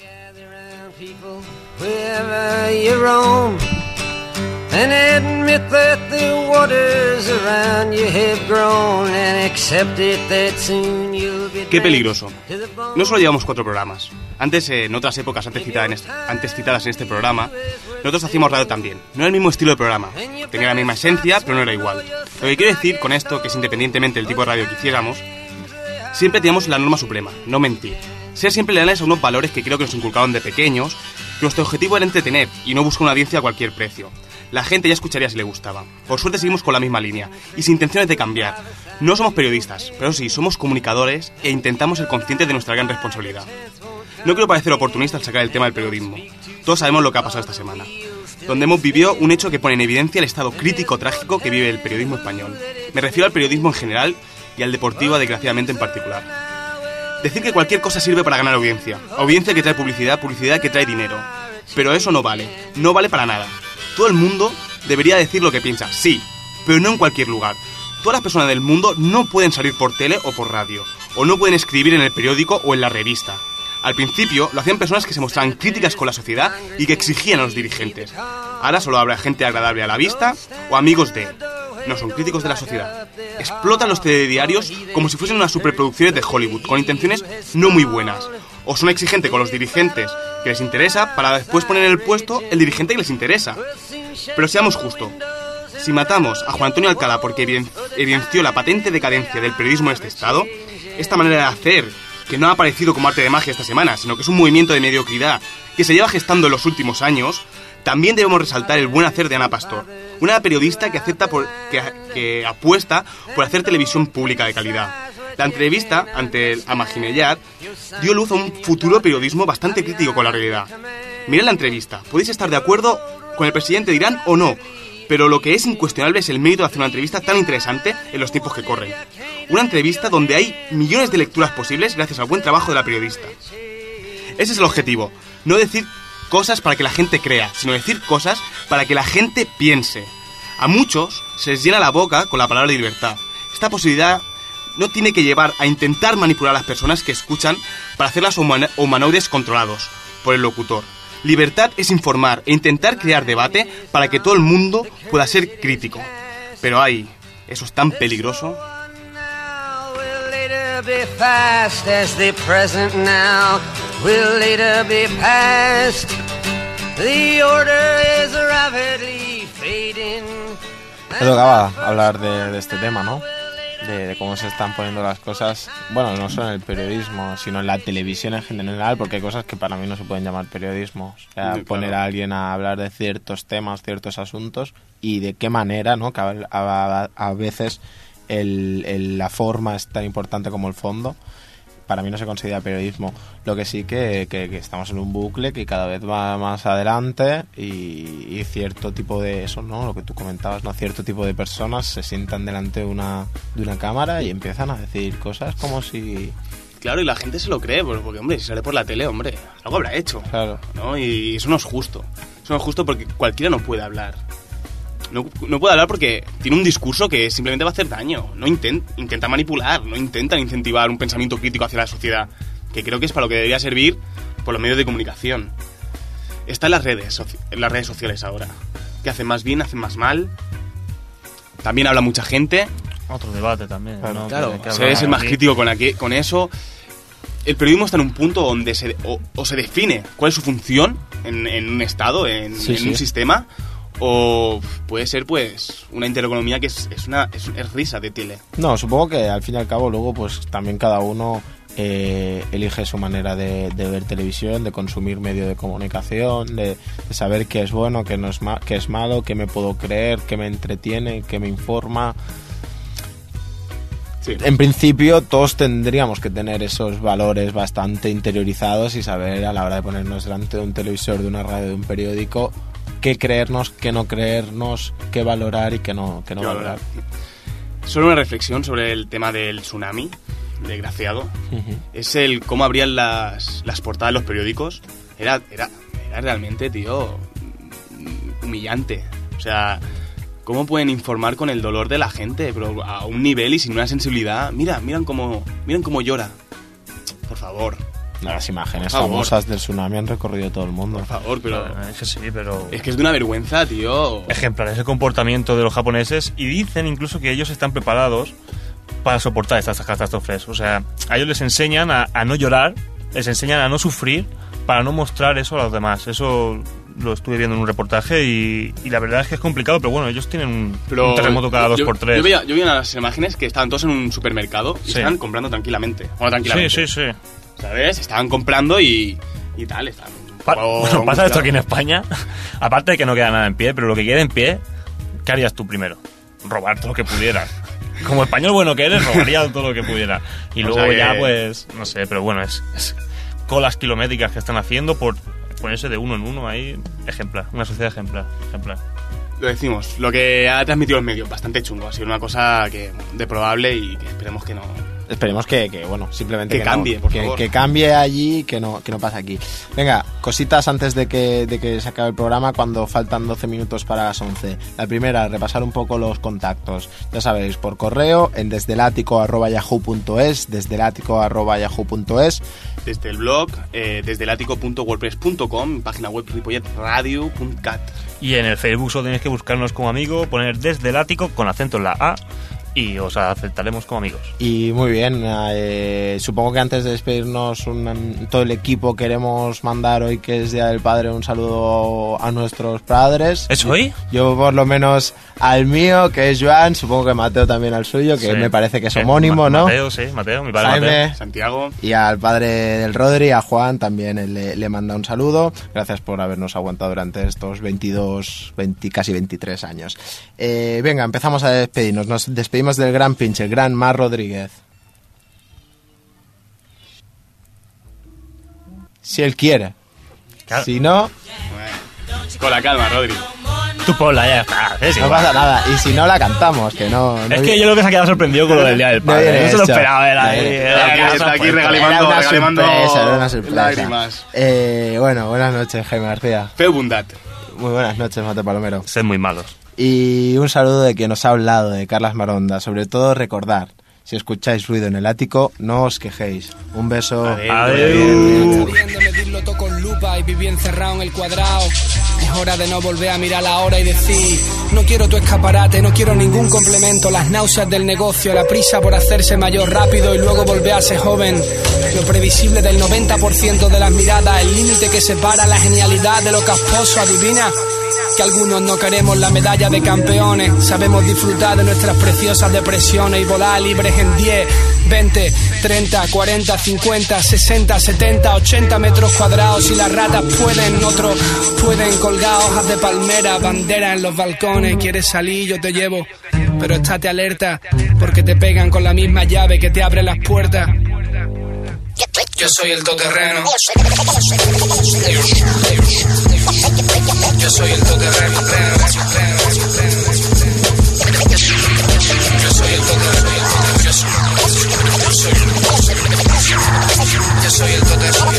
And admit that the waters around you have grown and accept it that soon you'll be. Qué peligroso. No solo llevamos cuatro programas. Antes, eh, en otras épocas antes citadas, en este, antes citadas en este programa, nosotros hacíamos radio también. No era el mismo estilo de programa. Tenía la misma esencia, pero no era igual. Lo que quiero decir con esto, que es independientemente del tipo de radio que hiciéramos, siempre teníamos la norma suprema, no mentir. Ser siempre leales a unos valores que creo que nos inculcaban de pequeños, que nuestro objetivo era entretener y no buscar una audiencia a cualquier precio. La gente ya escucharía si le gustaba. Por suerte seguimos con la misma línea y sin intenciones de cambiar. No somos periodistas, pero sí, somos comunicadores e intentamos ser conscientes de nuestra gran responsabilidad. No quiero parecer oportunista al sacar el tema del periodismo. Todos sabemos lo que ha pasado esta semana, donde hemos vivido un hecho que pone en evidencia el estado crítico trágico que vive el periodismo español. Me refiero al periodismo en general y al deportivo, desgraciadamente, en particular. Decir que cualquier cosa sirve para ganar audiencia. Audiencia que trae publicidad, publicidad que trae dinero. Pero eso no vale. No vale para nada. Todo el mundo debería decir lo que piensa, sí, pero no en cualquier lugar. Todas las personas del mundo no pueden salir por tele o por radio, o no pueden escribir en el periódico o en la revista. Al principio lo hacían personas que se mostraban críticas con la sociedad y que exigían a los dirigentes. Ahora solo habrá gente agradable a la vista o amigos de... No son críticos de la sociedad. Explotan los telediarios como si fuesen unas superproducciones de Hollywood, con intenciones no muy buenas. O son exigentes con los dirigentes que les interesa para después poner en el puesto el dirigente que les interesa. Pero seamos justos. Si matamos a Juan Antonio Alcalá porque evidenció la patente decadencia del periodismo de este estado, esta manera de hacer, que no ha aparecido como arte de magia esta semana, sino que es un movimiento de mediocridad que se lleva gestando en los últimos años, también debemos resaltar el buen hacer de Ana Pastor, una periodista que acepta por, que, que apuesta por hacer televisión pública de calidad. La entrevista ante el Amajinellat dio luz a un futuro periodismo bastante crítico con la realidad. Mirad la entrevista, podéis estar de acuerdo con el presidente de Irán o no, pero lo que es incuestionable es el mérito de hacer una entrevista tan interesante en los tiempos que corren. Una entrevista donde hay millones de lecturas posibles gracias al buen trabajo de la periodista. Ese es el objetivo, no decir cosas para que la gente crea, sino decir cosas para que la gente piense. A muchos se les llena la boca con la palabra libertad. Esta posibilidad no tiene que llevar a intentar manipular a las personas que escuchan para hacerlas human- humanoides controlados por el locutor. Libertad es informar e intentar crear debate para que todo el mundo pueda ser crítico. Pero ay, eso es tan peligroso. Te tocaba hablar de, de este tema, ¿no? De, de cómo se están poniendo las cosas, bueno, no solo en el periodismo, sino en la televisión en general, porque hay cosas que para mí no se pueden llamar periodismo. O sea, sí, poner claro. a alguien a hablar de ciertos temas, ciertos asuntos, y de qué manera, ¿no? Que a, a, a veces el, el, la forma es tan importante como el fondo. Para mí no se considera periodismo. Lo que sí que, que, que estamos en un bucle que cada vez va más adelante y, y cierto tipo de eso, ¿no? Lo que tú comentabas, ¿no? Cierto tipo de personas se sientan delante de una, de una cámara y empiezan a decir cosas como si... Claro, y la gente se lo cree, porque, hombre, si sale por la tele, hombre, algo habrá hecho. Claro. ¿No? Y eso no es justo. Eso no es justo porque cualquiera no puede hablar. No, no puede hablar porque tiene un discurso que simplemente va a hacer daño. No intent, intenta manipular, no intentan incentivar un pensamiento crítico hacia la sociedad, que creo que es para lo que debería servir por los medios de comunicación. Está en las redes, en las redes sociales ahora. Que hacen más bien, hacen más mal. También habla mucha gente. Otro debate también. Claro, ¿no? claro. Que, que se es el más crítico con, aquí, con eso. El periodismo está en un punto donde se, o, o se define cuál es su función en, en un estado, en, sí, en sí. un sistema, o puede ser pues una intereconomía que es, es una es, es risa de tele. No, supongo que al fin y al cabo luego pues también cada uno eh, elige su manera de, de ver televisión, de consumir medio de comunicación, de, de saber qué es bueno, qué no es ma- qué es malo, qué me puedo creer, qué me entretiene, qué me informa. Sí. En principio todos tendríamos que tener esos valores bastante interiorizados y saber a la hora de ponernos delante de un televisor, de una radio, de un periódico, qué creernos, qué no creernos, qué valorar y qué no, qué no valorar. Solo una reflexión sobre el tema del tsunami, desgraciado. Uh-huh. Es el cómo abrían las, las portadas de los periódicos. Era, era, era realmente, tío, humillante. O sea, ¿cómo pueden informar con el dolor de la gente? Pero a un nivel y sin una sensibilidad. Mira, miran cómo, miran cómo llora. Por favor. Las imágenes Por favor. famosas del tsunami han recorrido todo el mundo. Por favor, pero... Es que sí, pero... Es que es de una vergüenza, tío. Ejemplar, ese comportamiento de los japoneses, y dicen incluso que ellos están preparados para soportar estas catástrofes. O sea, a ellos les enseñan a, a no llorar, les enseñan a no sufrir para no mostrar eso a los demás. Eso lo estuve viendo en un reportaje y, y la verdad es que es complicado, pero bueno, ellos tienen un, Pero un terremoto cada dos yo, por tres. Yo veía, yo vi unas imágenes que estaban todos en un supermercado y Sí. estaban comprando tranquilamente. Bueno, tranquilamente. Sí, sí, sí. ¿Sabes? Estaban comprando y, y tal. Estaban un Pa- poco bueno, pasa esto angustiados. aquí en España. Aparte de que no queda nada en pie, pero lo que queda en pie, ¿qué harías tú primero? Robar todo lo que pudieras. Como español bueno que eres, robaría todo lo que pudiera. Y O luego sea ya, que- pues, no sé, pero bueno, es, es colas kilométricas que están haciendo por ponerse de uno en uno ahí. Ejemplar, una sociedad ejemplar. ejemplar. Lo decimos, lo que ha transmitido el medio, bastante chungo. Ha sido una cosa que de probable y que esperemos que no... Esperemos que, que, bueno, simplemente Que no, cambie, por que, favor. que cambie allí, que no, que no pase aquí. Venga, cositas antes de que, de que se acabe el programa, cuando faltan doce minutos para las once. La primera, repasar un poco los contactos. Ya sabéis, por correo, en desdelático arroba yahoo punto es, desdelático arroba yahoo punto es. Desde el blog, eh, desde el ático punto wordpress punto com, página web ripollet radio punto cat. Y en el Facebook solo tenéis que buscarnos como amigo, poner desde el ático con acento en la A y os aceptaremos como amigos. Y muy bien, eh, supongo que antes de despedirnos un, todo el equipo queremos mandar hoy que es Día del Padre un saludo a nuestros padres. ¿Es hoy? Yo por lo menos al mío, que es Joan, supongo que Mateo también al suyo, que Sí. me parece que es Eh, homónimo, Ma- ¿no? Mateo, sí, Mateo, mi padre Jaime. Mateo. Santiago. Y al padre del Rodri, a Juan, también él le, le manda un saludo. Gracias por habernos aguantado durante estos veintidós, veinte, casi veintitrés años. Eh, venga, empezamos a despedirnos. Nos despedimos del gran pinche, el gran Mar Rodríguez. Si él quiere. Claro. Si no, Con la calma, Rodri. Tú ponla, ya está. Es no igual. pasa nada. Y si no, la cantamos, que no... no Es que yo creo que se ha quedado sorprendido con lo del Día del No Padre. viene No se lo hecho. esperaba, era No ahí. viene- era Está que aquí, se ha aquí puesto. regalimando, Era una regalimando sorpresa, era una sorpresa. lágrimas. Eh, bueno, buenas noches, Jaime García. Feu Bundat. Muy buenas noches, Mateo Palomero. Sed muy malos. Y un saludo de quien nos ha hablado, de Carlas Maronda. Sobre todo recordar, si escucháis ruido en el ático, no os quejéis. Un beso. Adiós. Pudiendo medirlo todo con lupa y viví encerrado en el cuadrado. Es hora de no volver a mirar la hora y decir: no quiero tu escaparate, no quiero ningún complemento. Las náuseas del negocio, la prisa por hacerse mayor rápido y luego volver a ser joven. Lo previsible del noventa por ciento de las miradas, el límite que separa la genialidad de lo casposo. Adivina que algunos no queremos la medalla de campeones. Sabemos disfrutar de nuestras preciosas depresiones y volar libres en diez, veinte, treinta, cuarenta, cincuenta, sesenta, setenta, ochenta metros cuadrados. Si las ratas pueden, otros pueden colgar hojas de palmera, banderas en los balcones. Quieres salir, yo te llevo, pero estate alerta, porque te pegan con la misma llave que te abre las puertas. Yo soy el todoterreno. Yo soy el todoterreno. Yo soy el todoterreno. Yo soy Yo soy el todoterreno.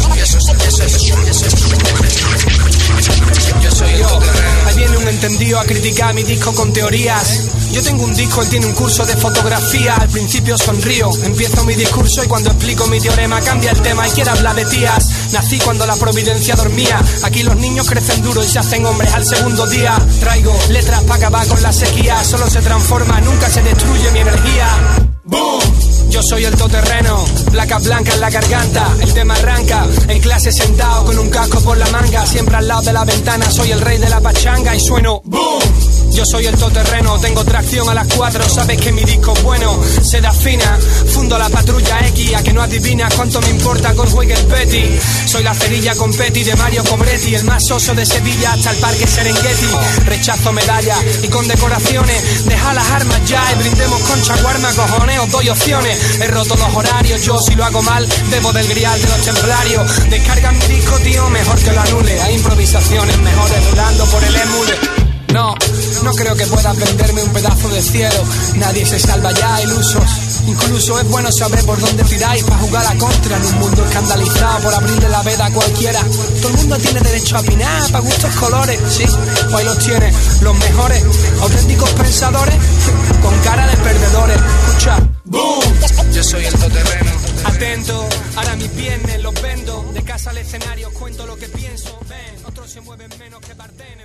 Yo soy el todoterreno. Ahí viene un entendido a criticar mi disco con teorías. Yo tengo un disco, él tiene un curso de fotografía. Al principio sonrío, empiezo mi discurso y cuando explico mi teorema cambia el tema y quiere hablar de tías. Nací cuando la providencia dormía. Aquí los niños crecen duros y se hacen hombres al segundo día. Traigo letras para acabar con la sequía. Solo se transforma, nunca se destruye mi energía. ¡Boom! Yo soy el todoterreno, placas blancas en la garganta, el tema arranca, en clase sentado con un casco por la manga, siempre al lado de la ventana, soy el rey de la pachanga y sueno ¡boom! Yo soy el todoterreno, tengo tracción a las cuatro, sabes que mi disco es bueno, se da fina, fundo la patrulla X, a que no adivinas cuánto me importa con juegue el Betty. Soy la cerilla con Petty de Mario Cobretti, el más oso de Sevilla hasta el parque Serengeti. Rechazo medallas y condecoraciones, deja las armas ya y brindemos con chaguarma, cojones, os doy opciones. He roto los horarios, yo si lo hago mal, debo del grial de los templarios. Descargan mi disco, tío, mejor que lo anule. Hay improvisaciones mejores rulando por el emule. No, no creo que pueda prenderme un pedazo de cielo. Nadie se salva ya, ilusos. Incluso es bueno saber por dónde tiráis para jugar a contra en un mundo escandalizado por abrirle la veda a cualquiera. Todo el mundo tiene derecho a opinar, para gustos colores, sí, pues ahí los tiene, los mejores, auténticos pensadores, con cara de perdedores. Escucha, boom, yo soy el todoterreno. Atento, ahora mis viernes los vendo, de casa al escenario cuento lo que pienso. Ven, otros se mueven menos que Bartene.